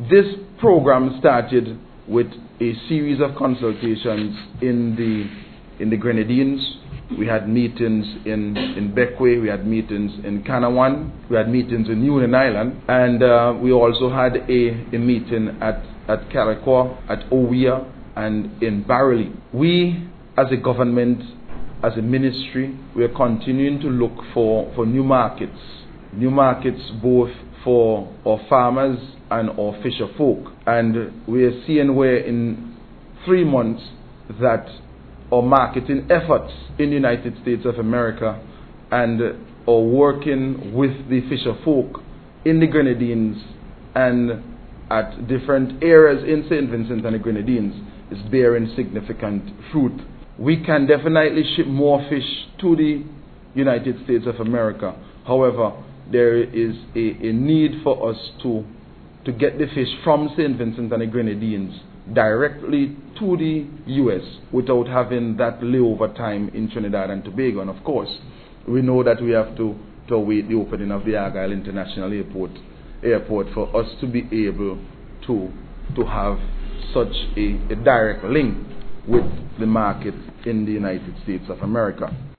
This program started with a series of consultations in the Grenadines. We had meetings in Bequia, we had meetings in Canawan, we had meetings in Union Island, and we also had a meeting at Carriacou, at Owia, and in Barreley. We, as a government, as a ministry, we are continuing to look for new markets both for our farmers and our fisher folk. And we are seeing where in 3 months that our marketing efforts in the United States of America and our working with the fisher folk in the Grenadines and at different areas in St. Vincent and the Grenadines is bearing significant fruit. We can definitely ship more fish to the United States of America. However, there is a need for us to get the fish from St. Vincent and the Grenadines directly to the U.S. without having that layover time in Trinidad and Tobago. And of course, we know that we have to await the opening of the Argyle International Airport for us to be able to have such a direct link with the market in the United States of America.